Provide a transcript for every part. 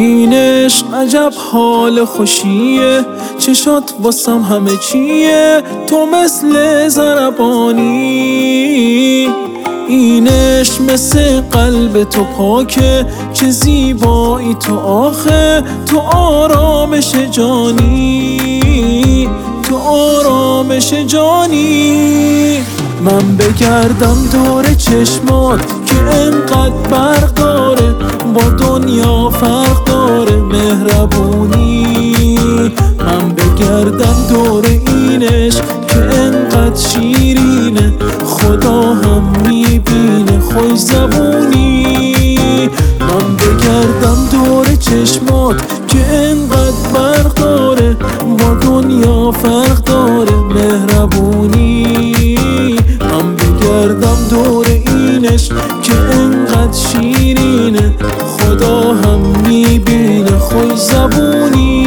این عشق عجب حال خوشیه، چشات واسم همه چیه، تو مثل ضربانی. این عشق مثل قلب تو پاکه، چه زیبایی تو آخه، تو آرامش جانی، تو آرامش جانی. من بگردم دور چشمات که انقدر برق داره، با دنیا فرق داره مهربونی. من بگردم دور این عشق که انقدر شیرینه، خدا هم میبینه خوش زبونی. من بگردم دور چشمات که انقدر برق داره، با دنیا فرق داره مهربونی. من بگردم دور این عشق که انقدر شیرینه، خدا هم میبینه خوش زبونی.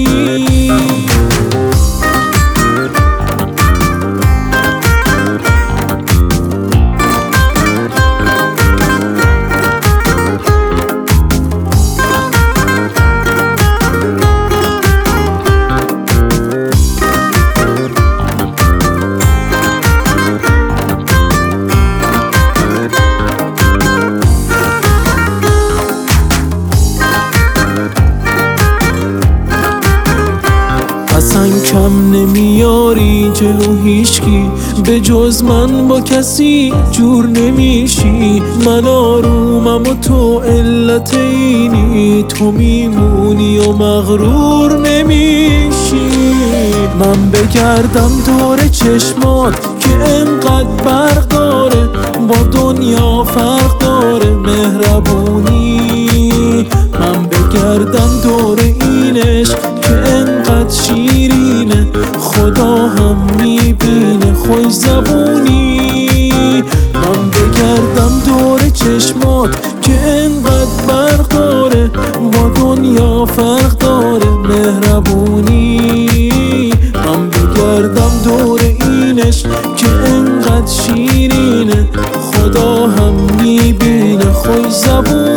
اصلا کم نمیاری جلو هیچکی، به جز من با کسی جور نمیشی. من آرومم و تو علت اینی، تو میمونی و مغرور نمیشی. من بگردم دور چشمات که انقدر برق داره، با دنیا فرق داره مهربونی. من بگردم دور این عشق که انقدر شیرینه، خدا هم میبینه خوش زبونی. من بگردم دور چشمات که انقدر برق داره، با دنیا فرق داره مهربونی. من بگردم دور این عشق که انقدر شیرینه، خدا هم میبینه خوش زبونی.